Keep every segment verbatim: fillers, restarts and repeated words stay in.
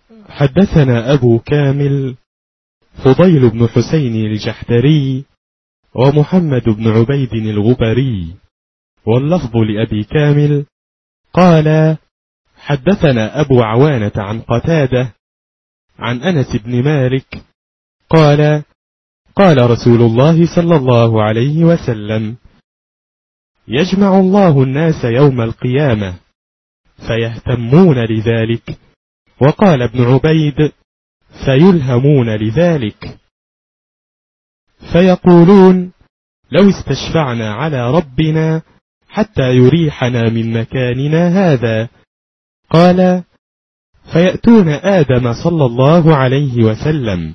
حدثنا أبو كامل فضيل بن حسين الجحدري ومحمد بن عبيد الغبري، واللفظ لأبي كامل قال حدثنا أبو عوانة عن قتادة عن أنس بن مالك قال قال رسول الله صلى الله عليه وسلم: يجمع الله الناس يوم القيامة فيهتمون لذلك. وقال ابن عبيد: فيلهمون لذلك، فيقولون: لو استشفعنا على ربنا حتى يريحنا من مكاننا هذا. قال: فيأتون آدم صلى الله عليه وسلم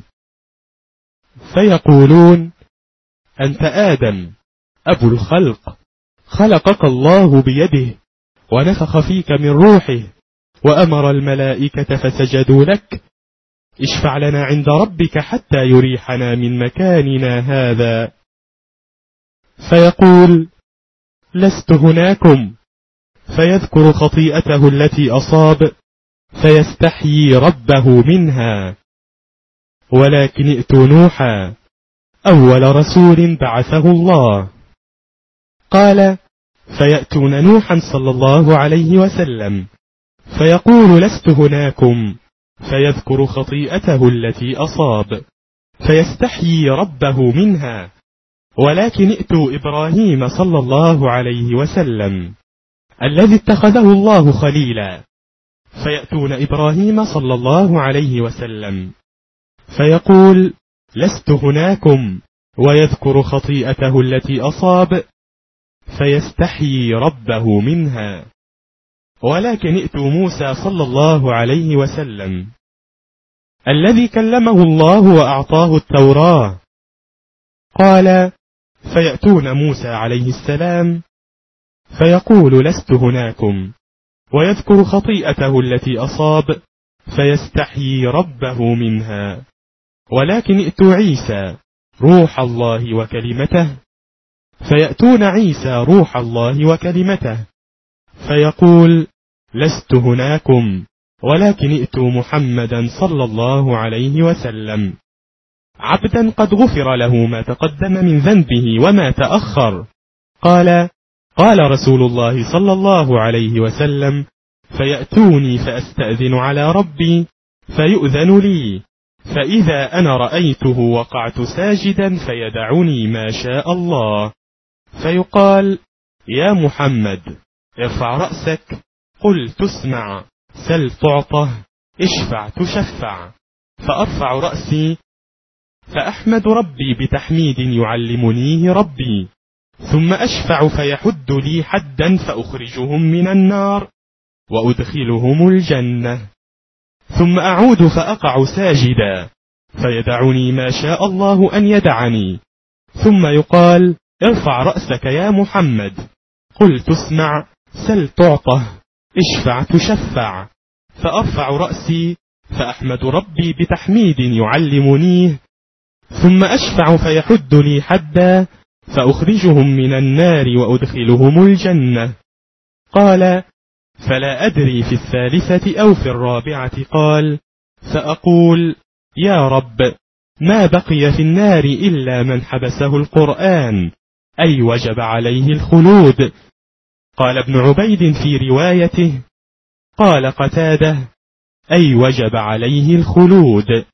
فيقولون: أنت آدم أبو الخلق، خلقك الله بيده ونفخ فيك من روحه وأمر الملائكة فسجدوا لك، اشفع لنا عند ربك حتى يريحنا من مكاننا هذا. فيقول: لست هناكم، فيذكر خطيئته التي أصاب فيستحيي ربه منها. ولكن ائتوا نوحا أول رسول بعثه الله. قال: فيأتون نوحا صلى الله عليه وسلم فيقول: لست هناكم، فيذكر خطيئته التي أصاب فيستحيي ربه منها. ولكن ائتوا إبراهيم صلى الله عليه وسلم الذي اتخذه الله خليلا، فيأتون إبراهيم صلى الله عليه وسلم فيقول: لست هناكم، ويذكر خطيئته التي أصاب فيستحيي ربه منها. ولكن ائتوا موسى صلى الله عليه وسلم الذي كلمه الله وأعطاه التوراة. قال: فيأتون موسى عليه السلام فيقول: لست هناكم، ويذكر خطيئته التي أصاب فيستحيي ربه منها. ولكن ائتوا عيسى روح الله وكلمته، فيأتون عيسى روح الله وكلمته فيقول: لست هناكم، ولكن ائتوا محمدا صلى الله عليه وسلم عبدا قد غفر له ما تقدم من ذنبه وما تأخر. قال: قال رسول الله صلى الله عليه وسلم: فيأتوني فأستأذن على ربي فيؤذن لي، فإذا أنا رأيته وقعت ساجدا فيدعني ما شاء الله، فيقال: يا محمد ارفع رأسك، قل تسمع، سل تعطه، اشفع تشفع. فأرفع رأسي فأحمد ربي بتحميد يعلمنيه ربي، ثم أشفع فيحد لي حدا فأخرجهم من النار وأدخلهم الجنة، ثم أعود فأقع ساجدا فيدعني ما شاء الله أن يدعني، ثم يقال: ارفع رأسك يا محمد، قل تسمع، سل تعطه، اشفع تشفع. فأرفع رأسي فأحمد ربي بتحميد يعلمنيه، ثم أشفع فيحد لي حدا فأخرجهم من النار وأدخلهم الجنة. قال: فلا أدري في الثالثة أو في الرابعة. قال: فأقول: يا رب، ما بقي في النار إلا من حبسه القرآن، أي وجب عليه الخلود. قال ابن عبيد في روايته: قال قتادة: أي وجب عليه الخلود.